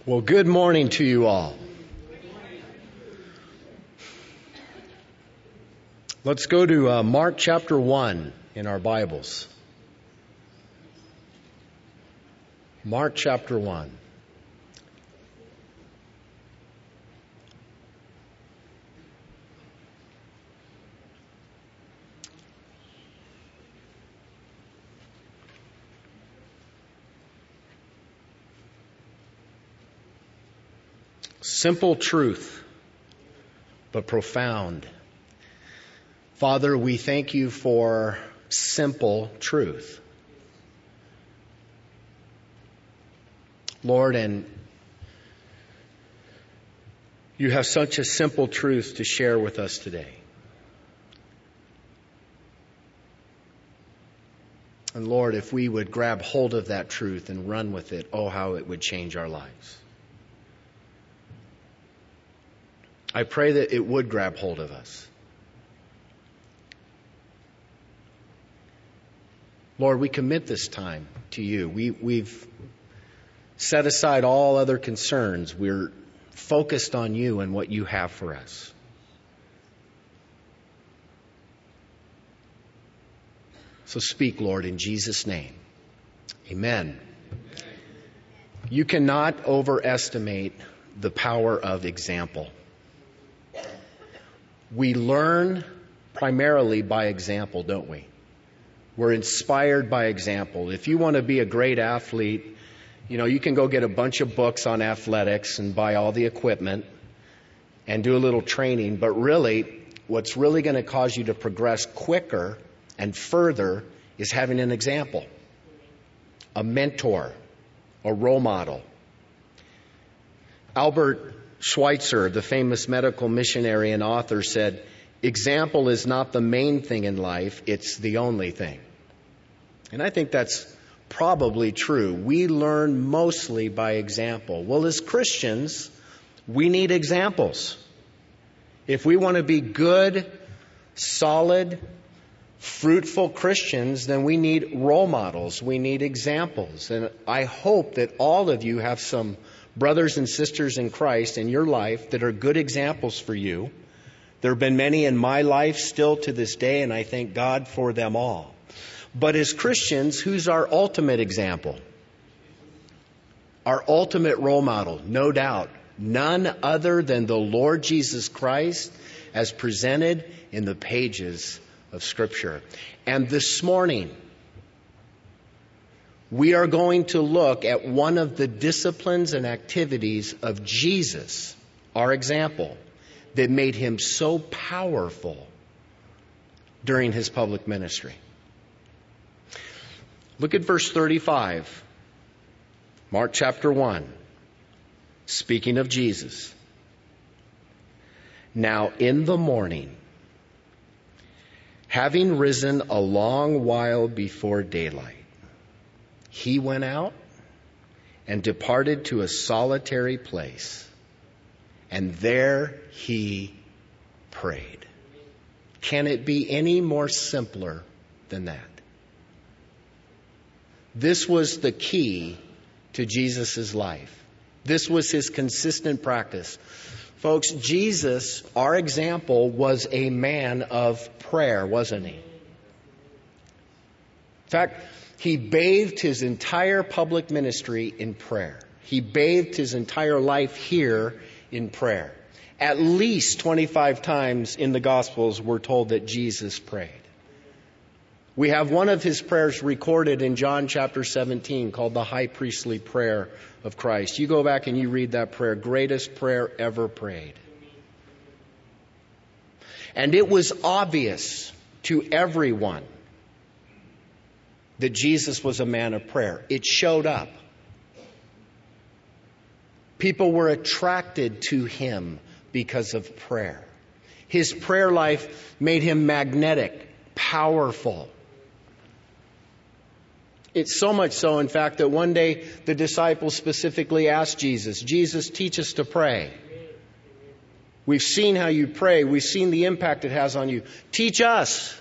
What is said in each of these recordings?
Well, good morning to you all. Let's go to Mark chapter 1 in our Bibles. Mark chapter 1. Simple truth, but profound. Father, we thank you for simple truth. Lord, and you have such a simple truth to share with us today. And Lord, if we would grab hold of that truth and run with it, oh, how it would change our lives. I pray that it would grab hold of us. Lord, we commit this time to you. We've set aside all other concerns. We're focused on you and what you have for us. So speak, Lord, in Jesus' name. Amen. You cannot overestimate the power of example. We learn primarily by example, don't we? We're inspired by example. If you want to be a great athlete, you can go get a bunch of books on athletics and buy all the equipment and do a little training. But really, what's really going to cause you to progress quicker and further is having an example, a mentor, a role model. Albert Schweitzer, the famous medical missionary and author, said, "Example is not the main thing in life, it's the only thing." And I think that's probably true. We learn mostly by example. Well, as Christians, we need examples. If we want to be good, solid, fruitful Christians, then we need role models. We need examples. And I hope that all of you have some brothers and sisters in Christ in your life that are good examples for you. There have been many in my life still to this day, and I thank God for them all. But as Christians, who's our ultimate example? Our ultimate role model, no doubt, none other than the Lord Jesus Christ as presented in the pages of Scripture. And this morning, we are going to look at one of the disciplines and activities of Jesus, our example, that made him so powerful during his public ministry. Look at verse 35, Mark chapter 1, speaking of Jesus. Now in the morning, having risen a long while before daylight, he went out and departed to a solitary place, and there he prayed. Can it be any more simpler than that? This was the key to Jesus' life. This was his consistent practice. Folks, Jesus, our example, was a man of prayer, wasn't he? In fact, he bathed his entire public ministry in prayer. He bathed his entire life here in prayer. At least 25 times in the Gospels we're told that Jesus prayed. We have one of his prayers recorded in John chapter 17 called the high priestly prayer of Christ. You go back and you read that prayer, greatest prayer ever prayed. And it was obvious to everyone that Jesus was a man of prayer. It showed up. People were attracted to him because of prayer. His prayer life made him magnetic, powerful. It's so much so, in fact, that one day the disciples specifically asked Jesus, "Jesus, teach us to pray. We've seen how you pray. We've seen the impact it has on you. Teach us."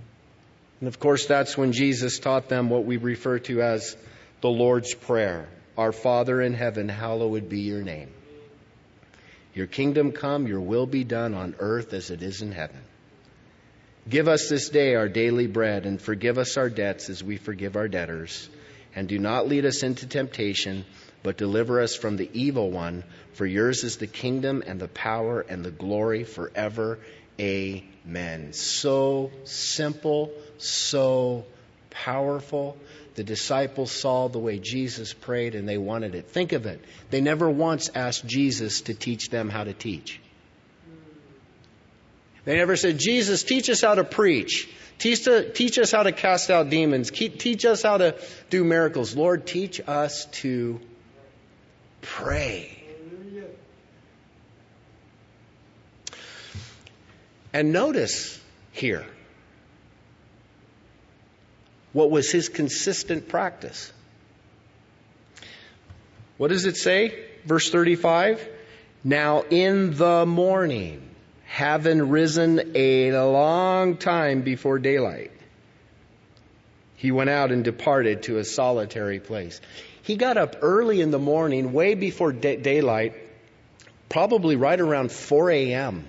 And of course, that's when Jesus taught them what we refer to as the Lord's Prayer. Our Father in heaven, hallowed be your name. Your kingdom come, your will be done on earth as it is in heaven. Give us this day our daily bread, and forgive us our debts as we forgive our debtors. And do not lead us into temptation, but deliver us from the evil one. For yours is the kingdom and the power and the glory forever. Amen. So simple, so powerful. The disciples saw the way Jesus prayed and they wanted it. Think of it. They never once asked Jesus to teach them how to teach. They never said, Jesus, teach us how to preach. Teach us how to cast out demons. Teach us how to do miracles. Lord, teach us to pray. And notice here, what was his consistent practice? What does it say? Verse 35. Now in the morning, having risen a long time before daylight, he went out and departed to a solitary place. He got up early in the morning, way before daylight, probably right around 4 a.m.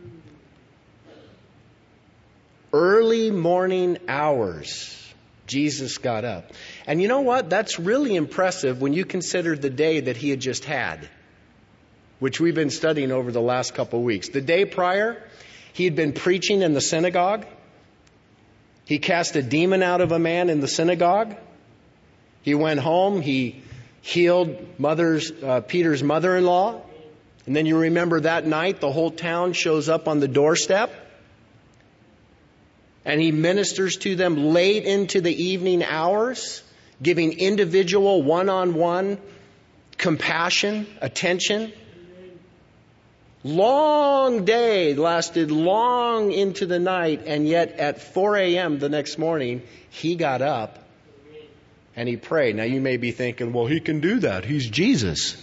Early morning hours, Jesus got up. And you know what? That's really impressive when you consider the day that he had just had, which we've been studying over the last couple of weeks. The day prior, he had been preaching in the synagogue. He cast a demon out of a man in the synagogue. He went home. He healed Peter's mother-in-law. And then you remember that night, the whole town shows up on the doorstep. And he ministers to them late into the evening hours, giving individual one-on-one compassion, attention. Long day, lasted long into the night, and yet at 4 a.m. the next morning, he got up and he prayed. Now you may be thinking, well, he can do that. He's Jesus.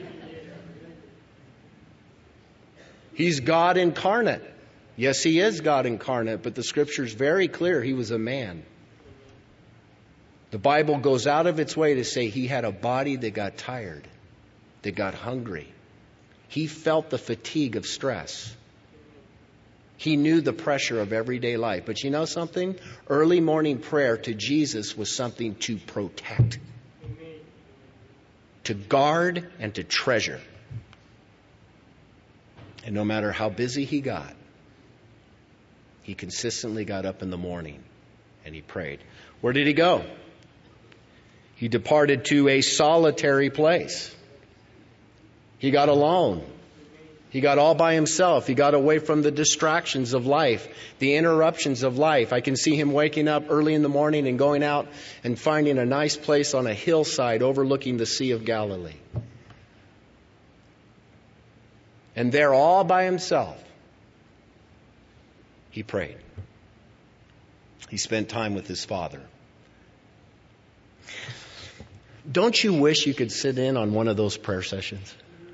He's God incarnate. Yes, he is God incarnate, but the Scripture's very clear he was a man. The Bible goes out of its way to say he had a body that got tired, that got hungry. He felt the fatigue of stress. He knew the pressure of everyday life. But you know something? Early morning prayer to Jesus was something to protect, to guard, and to treasure. And no matter how busy he got, he consistently got up in the morning and he prayed. Where did he go? He departed to a solitary place. He got alone. He got all by himself. He got away from the distractions of life, the interruptions of life. I can see him waking up early in the morning and going out and finding a nice place on a hillside overlooking the Sea of Galilee. And there, all by himself, he prayed. He spent time with his Father. Don't you wish you could sit in on one of those prayer sessions?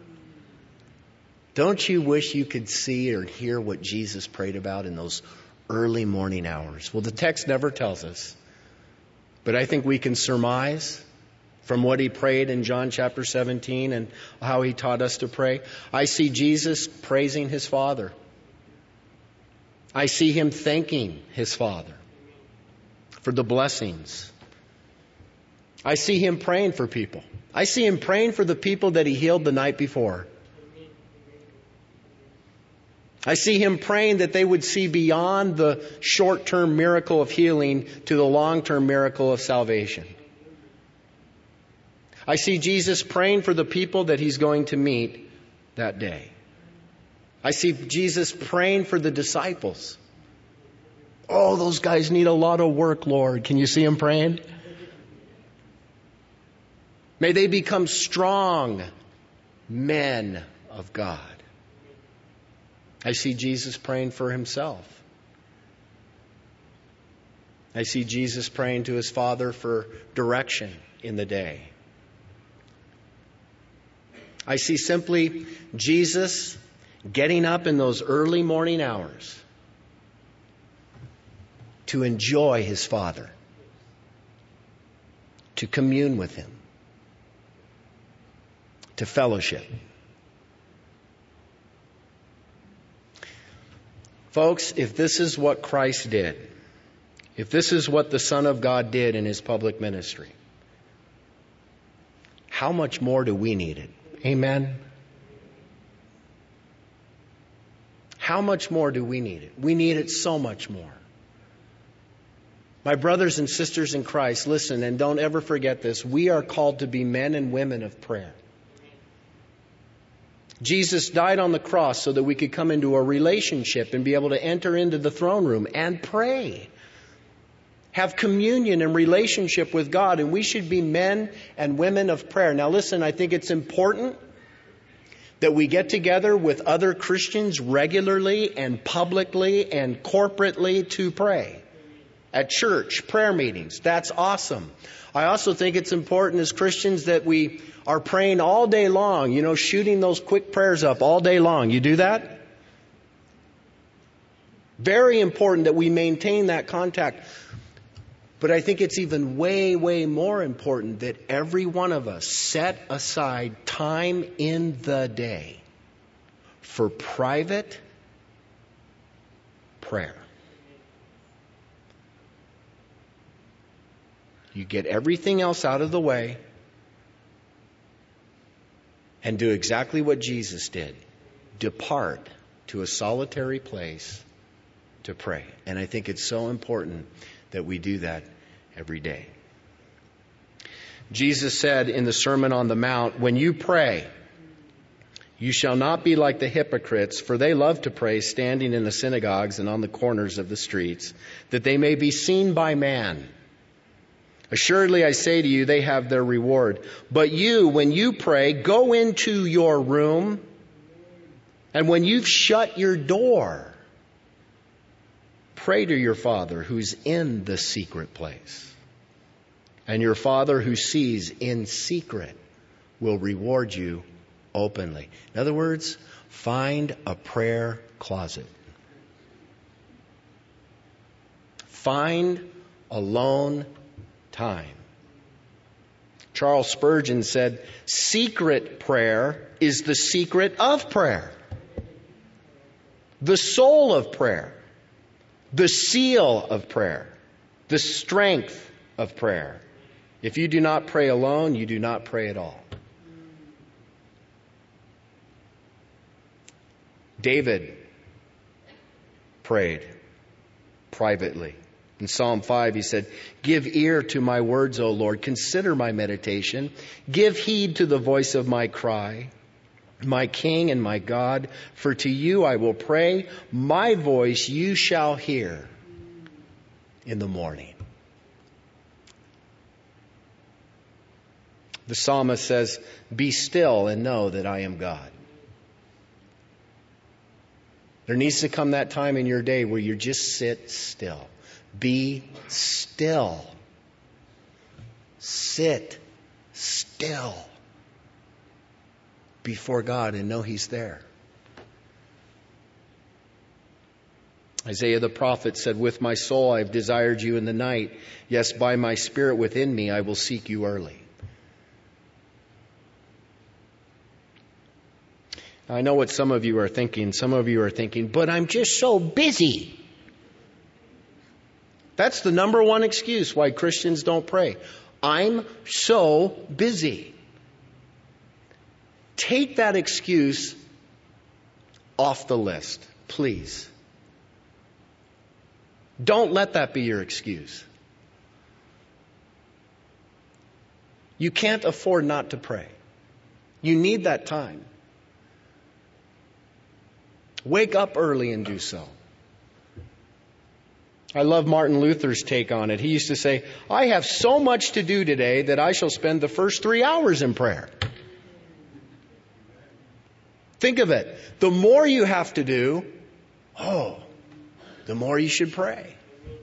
Don't you wish you could see or hear what Jesus prayed about in those early morning hours? Well, the text never tells us, but I think we can surmise from what he prayed in John chapter 17 and how he taught us to pray. I see Jesus praising his Father. I see him thanking his Father for the blessings. I see him praying for people. I see him praying for the people that he healed the night before. I see him praying that they would see beyond the short-term miracle of healing to the long-term miracle of salvation. I see Jesus praying for the people that he's going to meet that day. I see Jesus praying for the disciples. Oh, those guys need a lot of work, Lord. Can you see him praying? May they become strong men of God. I see Jesus praying for himself. I see Jesus praying to his Father for direction in the day. I see simply Jesus getting up in those early morning hours to enjoy his Father, to commune with him. to fellowship. Folks, if this is what Christ did, if this is what the Son of God did in his public ministry, how much more do we need it? Amen? How much more do we need it? We need it so much more. My brothers and sisters in Christ, listen, and don't ever forget this. We are called to be men and women of prayer. Jesus died on the cross so that we could come into a relationship and be able to enter into the throne room and pray. Have communion and relationship with God, and we should be men and women of prayer. Now listen, I think it's important that we get together with other Christians regularly and publicly and corporately to pray. At church, prayer meetings. That's awesome. I also think it's important as Christians that we are praying all day long, shooting those quick prayers up all day long. You do that? Very important that we maintain that contact. But I think it's even way, way more important that every one of us set aside time in the day for private prayer. You get everything else out of the way and do exactly what Jesus did. Depart to a solitary place to pray. And I think it's so important that we do that every day. Jesus said in the Sermon on the Mount, when you pray, you shall not be like the hypocrites, for they love to pray standing in the synagogues and on the corners of the streets, that they may be seen by man. Assuredly, I say to you, they have their reward. But you, when you pray, go into your room, and when you've shut your door, pray to your Father who's in the secret place. And your Father who sees in secret will reward you openly. In other words, find a prayer closet. Find alone time. Charles Spurgeon said, secret prayer is the secret of prayer. The soul of prayer. The seal of prayer. The strength of prayer. If you do not pray alone, you do not pray at all. David prayed privately. In Psalm 5, he said, give ear to my words, O Lord. Consider my meditation. Give heed to the voice of my cry, my King and my God. For to you I will pray. My voice you shall hear in the morning. The psalmist says, be still and know that I am God. There needs to come that time in your day where you just sit still. Be still. Sit still before God and know He's there. Isaiah the prophet said, with my soul I have desired you in the night. Yes, by my spirit within me I will seek you early. I know what some of you are thinking. Some of you are thinking, but I'm just so busy. That's the number one excuse why Christians don't pray. I'm so busy. Take that excuse off the list, please. Don't let that be your excuse. You can't afford not to pray. You need that time. Wake up early and do so. I love Martin Luther's take on it. He used to say, I have so much to do today that I shall spend the first 3 hours in prayer. Think of it. The more you have to do, the more you should pray.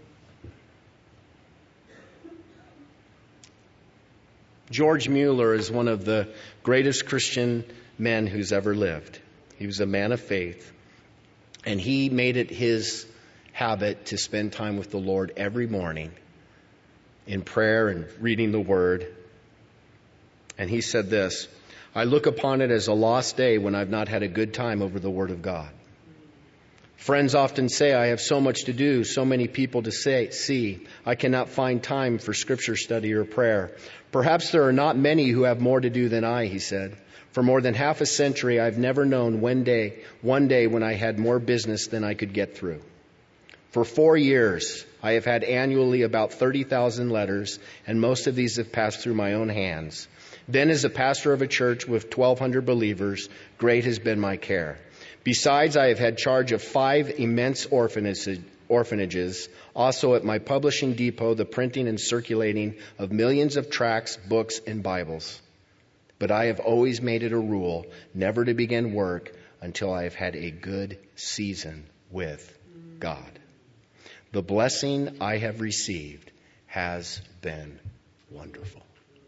George Mueller is one of the greatest Christian men who's ever lived. He was a man of faith. And he made it his habit to spend time with the Lord every morning in prayer and reading the Word. And he said this, I look upon it as a lost day when I've not had a good time over the Word of God. Friends often say, I have so much to do, so many people to see. I cannot find time for Scripture study or prayer. Perhaps there are not many who have more to do than I, he said. For more than half a century, I've never known one day when I had more business than I could get through. For 4 years, I have had annually about 30,000 letters, and most of these have passed through my own hands. Then, as a pastor of a church with 1,200 believers, great has been my care. Besides, I have had charge of 5 immense orphanages, also at my publishing depot, the printing and circulating of millions of tracts, books, and Bibles. But I have always made it a rule never to begin work until I have had a good season with God. The blessing I have received has been wonderful.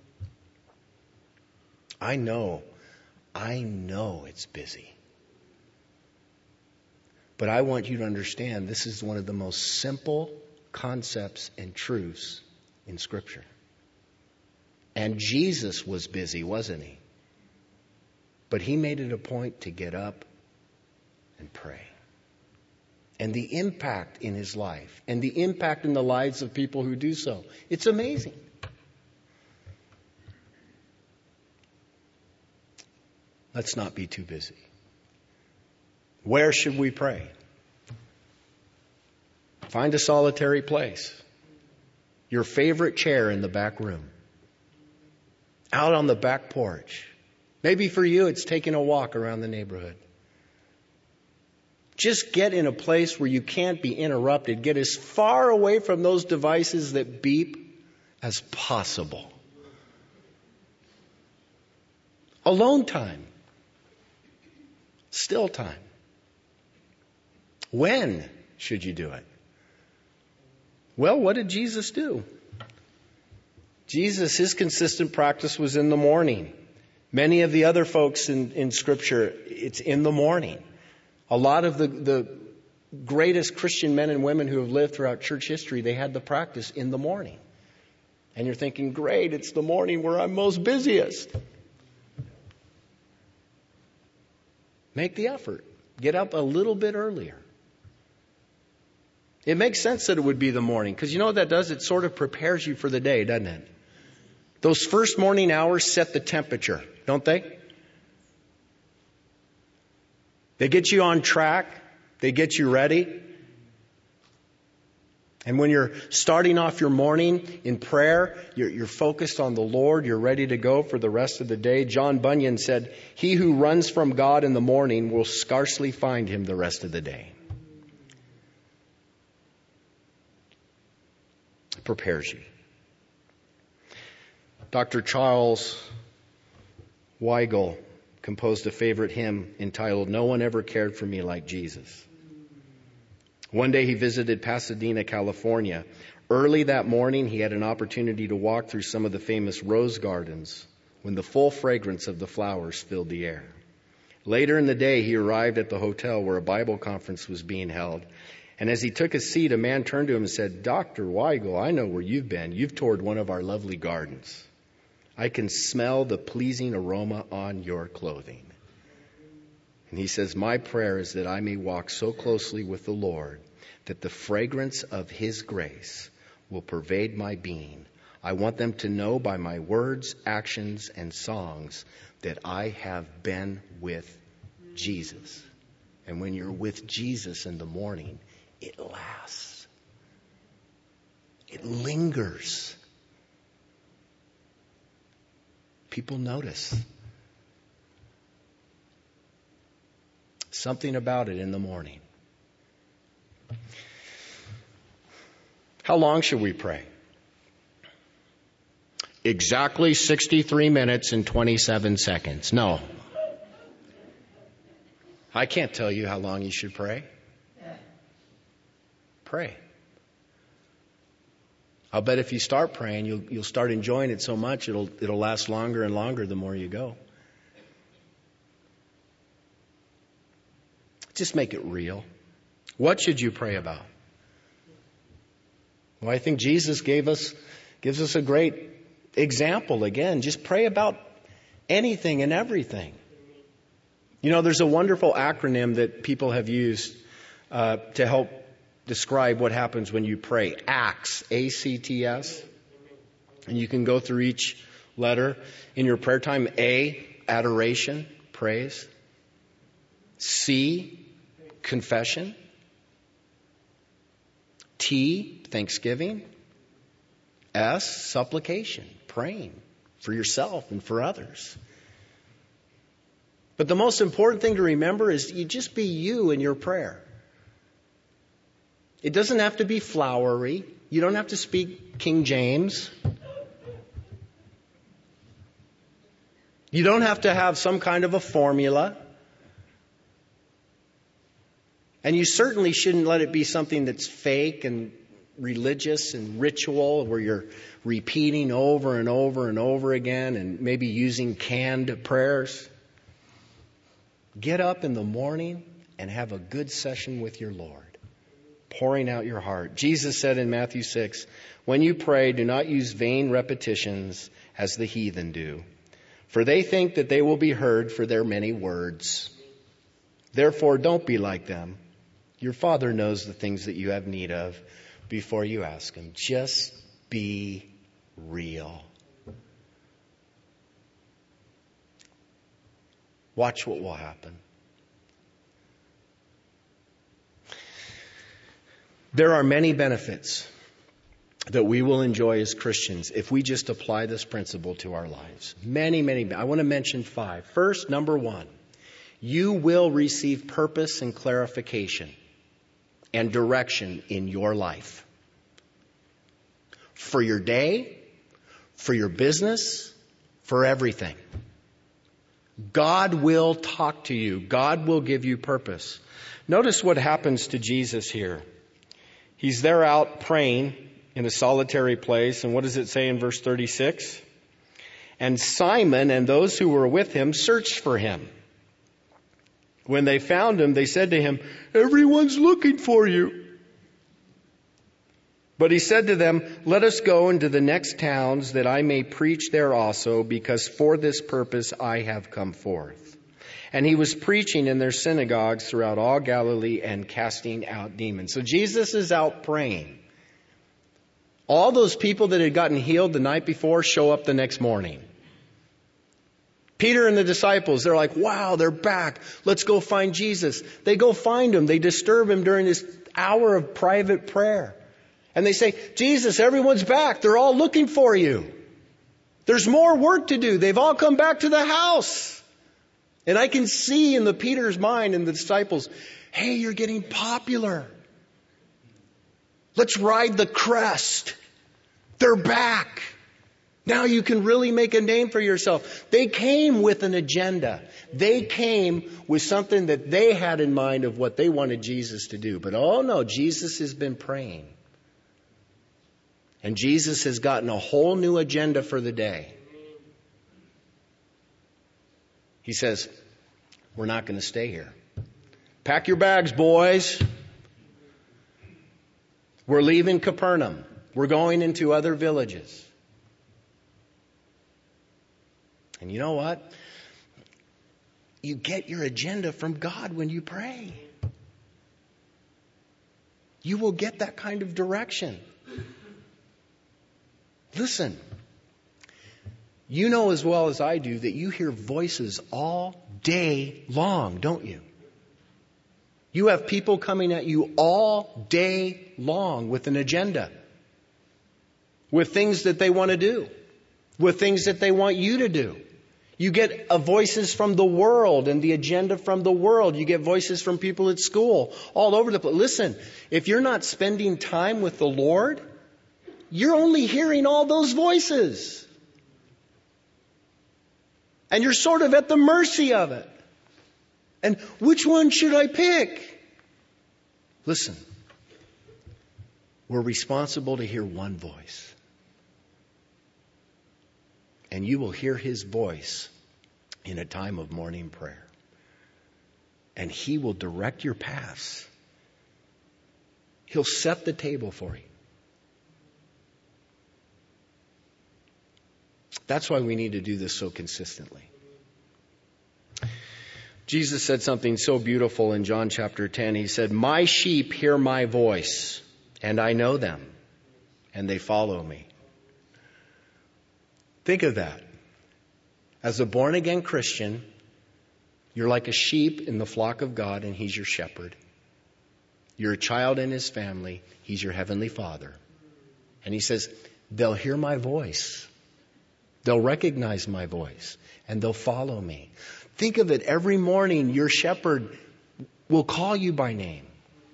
I know it's busy. But I want you to understand this is one of the most simple concepts and truths in Scripture. And Jesus was busy, wasn't he? But he made it a point to get up and pray. And the impact in his life, and the impact in the lives of people who do so, it's amazing. Let's not be too busy. Where should we pray? Find a solitary place. Your favorite chair in the back room. Out on the back porch. Maybe for you it's taking a walk around the neighborhood. Just get in a place where you can't be interrupted. Get as far away from those devices that beep as possible. Alone time. Still time. When should you do it? Well, what did Jesus do? Jesus, his consistent practice was in the morning. Many of the other folks in Scripture, it's in the morning. A lot of the greatest Christian men and women who have lived throughout church history, they had the practice in the morning. And you're thinking, great, it's the morning where I'm most busiest. Make the effort. Get up a little bit earlier. It makes sense that it would be the morning, because you know what that does? It sort of prepares you for the day, doesn't it? Those first morning hours set the temperature, don't they? They get you on track. They get you ready. And when you're starting off your morning in prayer, you're focused on the Lord. You're ready to go for the rest of the day. John Bunyan said, "He who runs from God in the morning will scarcely find him the rest of the day." It prepares you. Dr. Charles Weigel composed a favorite hymn entitled, "No One Ever Cared for Me Like Jesus." One day he visited Pasadena, California. Early that morning, he had an opportunity to walk through some of the famous rose gardens when the full fragrance of the flowers filled the air. Later in the day, he arrived at the hotel where a Bible conference was being held. And as he took a seat, a man turned to him and said, "Dr. Weigel, I know where you've been. You've toured one of our lovely gardens. I can smell the pleasing aroma on your clothing." And he says, "My prayer is that I may walk so closely with the Lord that the fragrance of his grace will pervade my being. I want them to know by my words, actions, and songs that I have been with Jesus." And when you're with Jesus in the morning, it lasts. It lingers. People notice. Something about it in the morning. How long should we pray? Exactly 63 minutes and 27 seconds. No. I can't tell you how long you should pray. Pray. I'll bet if you start praying, you'll start enjoying it so much it'll last longer and longer the more you go. Just make it real. What should you pray about? Well, I think Jesus gives us a great example again. Just pray about anything and everything. You know, there's a wonderful acronym that people have used to help describe what happens when you pray. ACTS, A-C-T-S. And you can go through each letter in your prayer time. A, adoration, praise. C, confession. T, thanksgiving. S, supplication, praying for yourself and for others. But the most important thing to remember is you just be you in your prayer. It doesn't have to be flowery. You don't have to speak King James. You don't have to have some kind of a formula. And you certainly shouldn't let it be something that's fake and religious and ritual where you're repeating over and over and over again and maybe using canned prayers. Get up in the morning and have a good session with your Lord, pouring out your heart. Jesus said in Matthew 6, "When you pray, do not use vain repetitions as the heathen do, for they think that they will be heard for their many words. Therefore, don't be like them. Your Father knows the things that you have need of before you ask Him." Just be real. Watch what will happen. There are many benefits that we will enjoy as Christians if we just apply this principle to our lives. Many. I want to mention 5. First, number 1, you will receive purpose and clarification and direction in your life. For your day, for your business, for everything. God will talk to you. God will give you purpose. Notice what happens to Jesus here. He's there out praying in a solitary place. And what does it say in verse 36? And Simon and those who were with him searched for him. When they found him, they said to him, "Everyone's looking for you." But he said to them, "Let us go into the next towns that I may preach there also, because for this purpose I have come forth." And he was preaching in their synagogues throughout all Galilee and casting out demons. So Jesus is out praying. All those people that had gotten healed the night before show up the next morning. Peter and the disciples, they're like, "Wow, they're back. Let's go find Jesus." They go find him. They disturb him during this hour of private prayer. And they say, "Jesus, everyone's back. They're all looking for you. There's more work to do. They've all come back to the house." And I can see in the Peter's mind and the disciples, "Hey, you're getting popular. Let's ride the crest. They're back. Now you can really make a name for yourself." They came with an agenda. They came with something that they had in mind of what they wanted Jesus to do. But oh no, Jesus has been praying. And Jesus has gotten a whole new agenda for the day. He says, "We're not going to stay here. Pack your bags, boys. We're leaving Capernaum. We're going into other villages." And you know what? You get your agenda from God when you pray. You will get that kind of direction. Listen, you know as well as I do that you hear voices all day long, don't you? You have people coming at you all day long with an agenda, with things that they want to do, with things that they want you to do. You get voices from the world and the agenda from the world. You get voices from people at school, all over the place. Listen, if you're not spending time with the Lord, you're only hearing all those voices. And you're sort of at the mercy of it. And which one should I pick? Listen, we're responsible to hear one voice. And you will hear His voice in a time of morning prayer. And He will direct your paths. He'll set the table for you. That's why we need to do this so consistently. Jesus said something so beautiful in John chapter 10. He said, "My sheep hear my voice, and I know them, and they follow me." Think of that. As a born-again Christian, you're like a sheep in the flock of God, and He's your shepherd. You're a child in His family. He's your heavenly Father. And He says, they'll hear my voice. They'll recognize my voice, and they'll follow me. Think of it. Every morning, your shepherd will call you by name.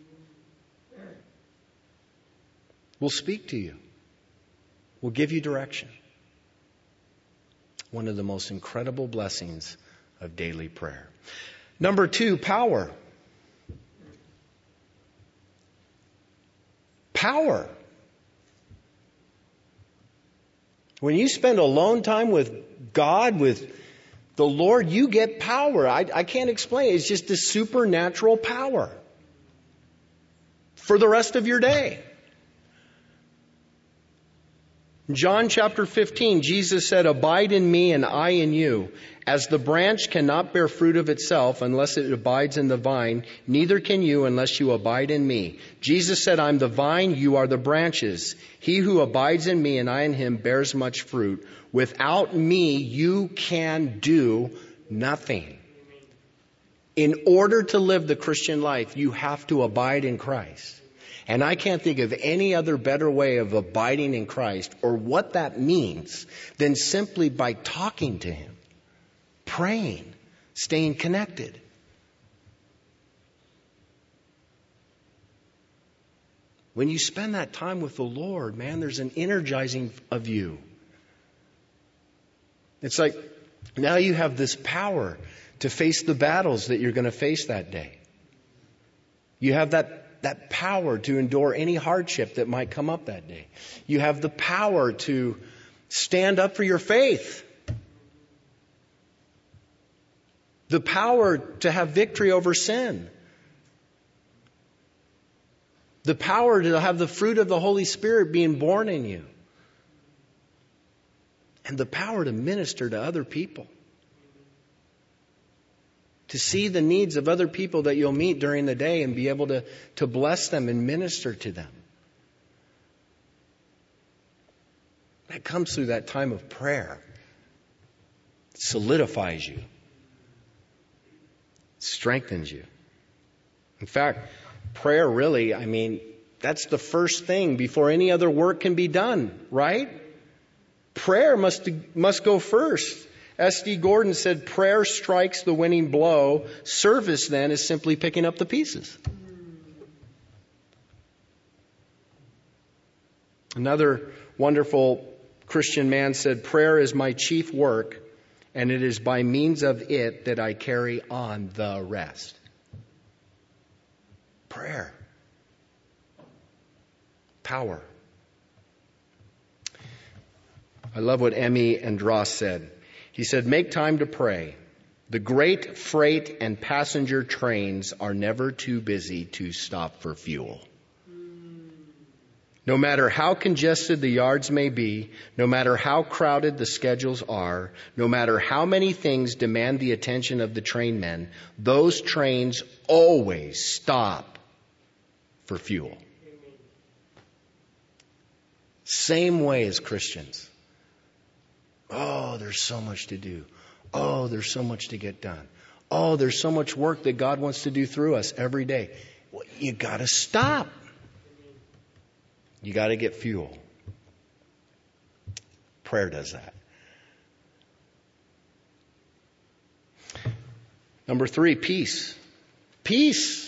Will speak to you. Will give you direction. One of the most incredible blessings of daily prayer. Number 2, power. Power. When you spend alone time with God, with the Lord, you get power. I can't explain it. It's just a supernatural power for the rest of your day. John chapter 15, Jesus said, "Abide in me and I in you. As the branch cannot bear fruit of itself unless it abides in the vine, neither can you unless you abide in me." Jesus said, "I'm the vine, you are the branches. He who abides in me and I in him bears much fruit. Without me, you can do nothing." In order to live the Christian life, you have to abide in Christ. And I can't think of any other better way of abiding in Christ or what that means than simply by talking to Him, praying, staying connected. When you spend that time with the Lord, man, there's an energizing of you. It's like now you have this power to face the battles that you're going to face that day. You have that power to endure any hardship that might come up that day. You have the power to stand up for your faith. The power to have victory over sin. The power to have the fruit of the Holy Spirit being born in you. And the power to minister to other people. To see the needs of other people that you'll meet during the day and be able to bless them and minister to them. That comes through that time of prayer. It solidifies you. It strengthens you. In fact, prayer really, that's the first thing before any other work can be done, right? Prayer must go first. S.D. Gordon said, "Prayer strikes the winning blow. Service, then, is simply picking up the pieces." Another wonderful Christian man said, "Prayer is my chief work, and it is by means of it that I carry on the rest." Prayer. Power. I love what Emmy Andros said. He said, "Make time to pray. The great freight and passenger trains are never too busy to stop for fuel. No matter how congested the yards may be, no matter how crowded the schedules are, no matter how many things demand the attention of the trainmen, those trains always stop for fuel." Same way as Christians. Oh, there's so much to do. Oh, there's so much to get done. Oh, there's so much work that God wants to do through us every day. Well, you got to stop. You got to get fuel. Prayer does that. Number 3, peace. Peace.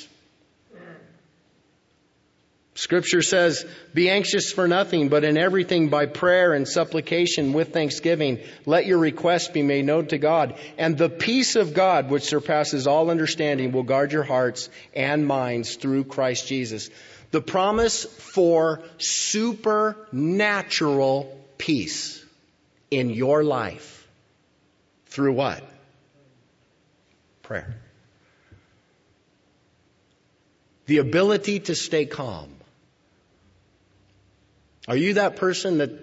Scripture says, "Be anxious for nothing, but in everything by prayer and supplication with thanksgiving, let your requests be made known to God. And the peace of God, which surpasses all understanding, will guard your hearts and minds through Christ Jesus." The promise for supernatural peace in your life. Through what? Prayer. The ability to stay calm. Are you that person that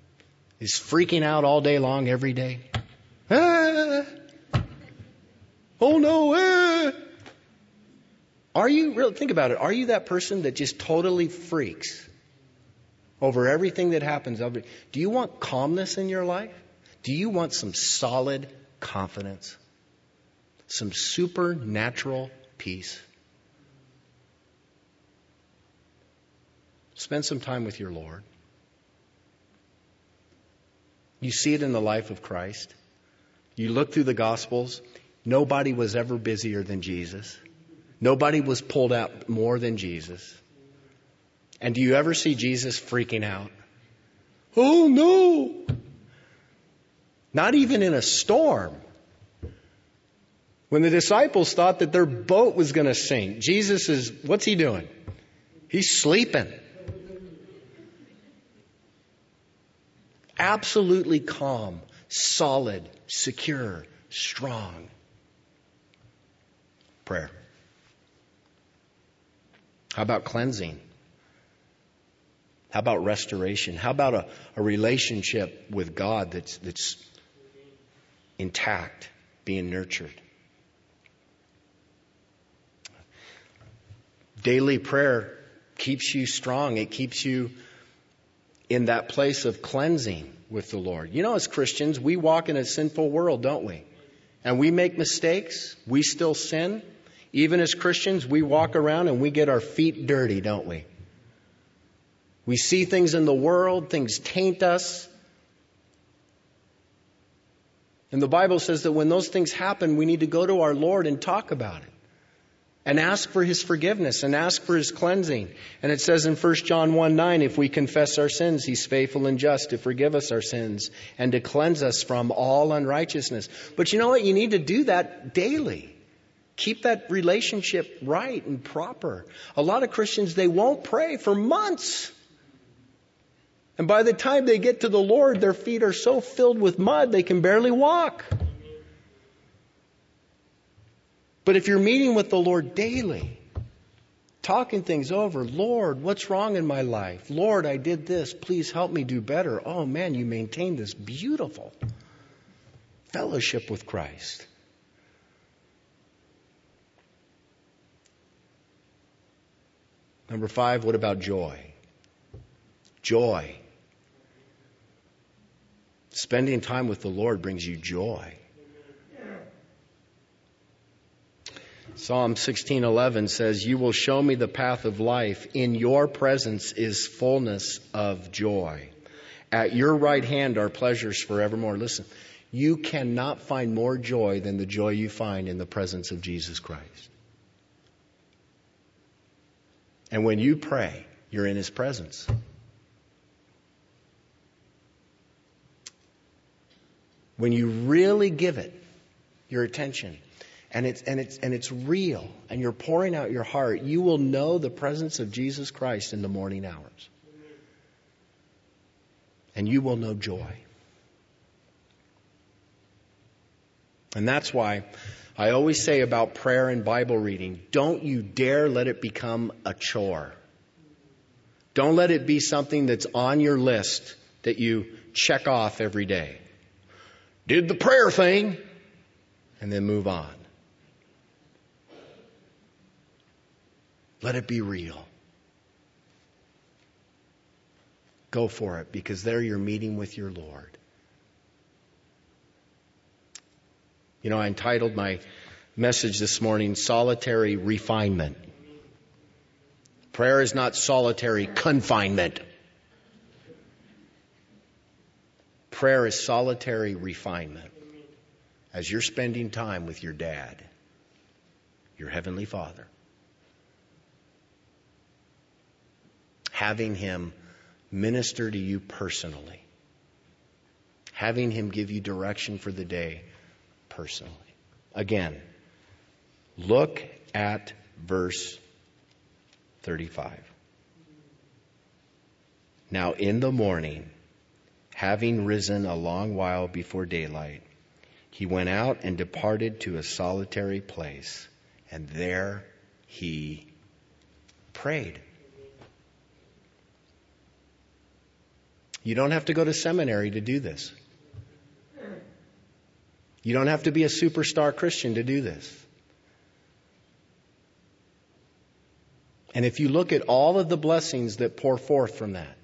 is freaking out all day long, every day? Oh no. Are you really, think about it, are you that person that just totally freaks over everything that happens? Do you want calmness in your life? Do you want some solid confidence? Some supernatural peace? Spend some time with your Lord. You see it in the life of Christ. You look through the Gospels. Nobody was ever busier than Jesus. Nobody was pulled out more than Jesus. And do you ever see Jesus freaking out? Oh no! Not even in a storm. When the disciples thought that their boat was going to sink, what's he doing? He's sleeping. Absolutely calm, solid, secure, strong. Prayer. How about cleansing? How about restoration? How about a relationship with God that's intact, being nurtured? Daily prayer keeps you strong. It keeps you in that place of cleansing with the Lord. You know, as Christians, we walk in a sinful world, don't we? And we make mistakes. We still sin. Even as Christians, we walk around and we get our feet dirty, don't we? We see things in the world, things taint us. And the Bible says that when those things happen, we need to go to our Lord and talk about it. And ask for His forgiveness and ask for His cleansing. And it says in 1 John 1:9, if we confess our sins, He's faithful and just to forgive us our sins and to cleanse us from all unrighteousness. But you know what? You need to do that daily. Keep that relationship right and proper. A lot of Christians, they won't pray for months. And by the time they get to the Lord, their feet are so filled with mud, they can barely walk. But if you're meeting with the Lord daily, talking things over, Lord, what's wrong in my life? Lord, I did this. Please help me do better. Oh man, you maintain this beautiful fellowship with Christ. Number 5, what about joy? Joy. Spending time with the Lord brings you joy. Psalm 16:11 says, you will show me the path of life. In your presence is fullness of joy. At your right hand are pleasures forevermore. Listen, you cannot find more joy than the joy you find in the presence of Jesus Christ. And when you pray, you're in His presence. When you really give it your attention, and it's real, and you're pouring out your heart, you will know the presence of Jesus Christ in the morning hours. And you will know joy. And that's why I always say about prayer and Bible reading, don't you dare let it become a chore. Don't let it be something that's on your list that you check off every day. Did the prayer thing, and then move on. Let it be real. Go for it, because there you're meeting with your Lord. You know, I entitled my message this morning, Solitary Refinement. Prayer is not solitary confinement. Prayer is solitary refinement. As you're spending time with your dad, your Heavenly Father, having Him minister to you personally, having Him give you direction for the day personally. Again, look at verse 35. Now in the morning, having risen a long while before daylight, he went out and departed to a solitary place, and there he prayed. You don't have to go to seminary to do this. You don't have to be a superstar Christian to do this. And if you look at all of the blessings that pour forth from that,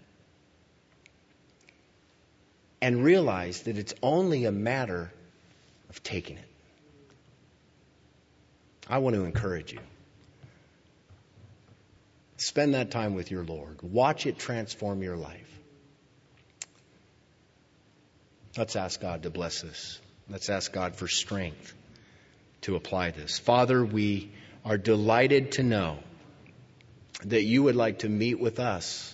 and realize that it's only a matter of taking it, I want to encourage you. Spend that time with your Lord. Watch it transform your life. Let's ask God to bless us. Let's ask God for strength to apply this. Father, we are delighted to know that you would like to meet with us.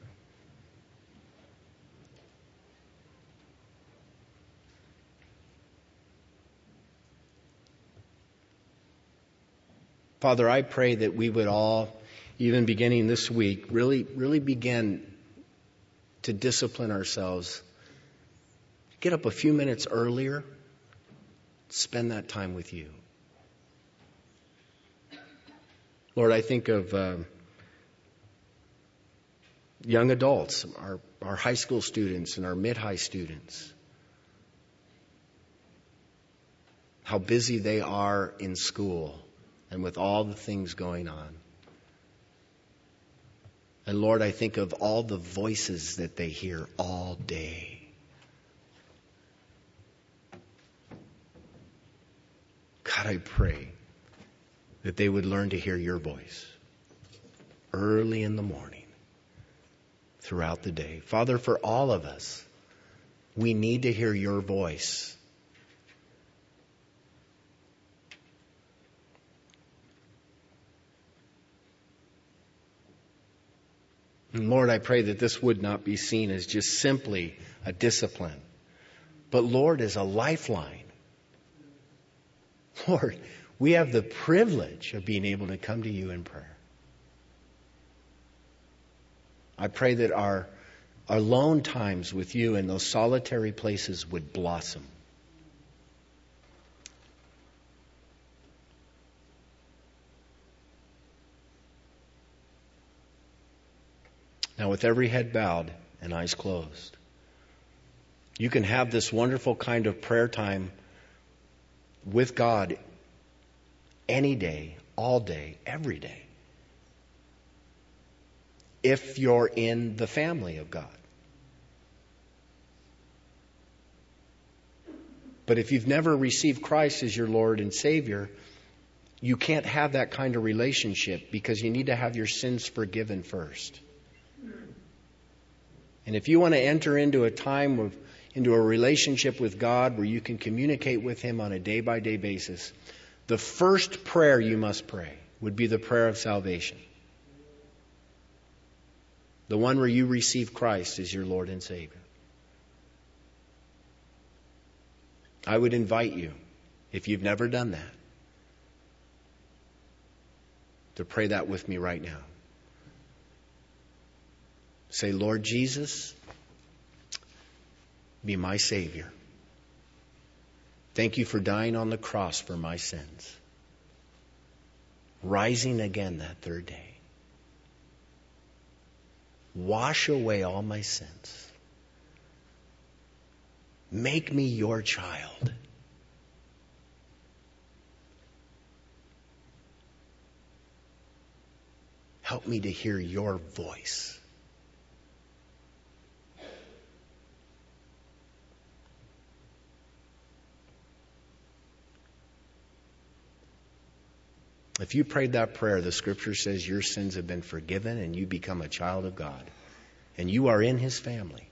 Father, I pray that we would all, even beginning this week, really begin to discipline ourselves. Get up a few minutes earlier. Spend that time with you. Lord, I think of young adults, our high school students and our mid-high students. How busy they are in school and with all the things going on. And Lord, I think of all the voices that they hear all day. God, I pray that they would learn to hear your voice early in the morning, throughout the day. Father, for all of us, we need to hear your voice. And Lord, I pray that this would not be seen as just simply a discipline, but Lord, as a lifeline. Lord, we have the privilege of being able to come to you in prayer. I pray that our alone times with you in those solitary places would blossom. Now, with every head bowed and eyes closed, you can have this wonderful kind of prayer time with God any day, all day, every day, if you're in the family of God. But if you've never received Christ as your Lord and Savior, you can't have that kind of relationship because you need to have your sins forgiven first. And if you want to enter into into a relationship with God where you can communicate with Him on a day-by-day basis, the first prayer you must pray would be the prayer of salvation. The one where you receive Christ as your Lord and Savior. I would invite you, if you've never done that, to pray that with me right now. Say, Lord Jesus, be my Savior. Thank you for dying on the cross for my sins. Rising again that third day. Wash away all my sins. Make me your child. Help me to hear your voice. If you prayed that prayer, the Scripture says your sins have been forgiven and you become a child of God. And you are in His family.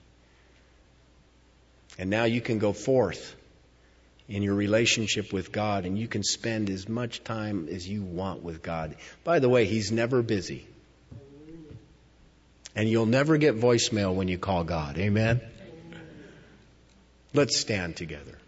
And now you can go forth in your relationship with God and you can spend as much time as you want with God. By the way, He's never busy. And you'll never get voicemail when you call God. Amen? Let's stand together.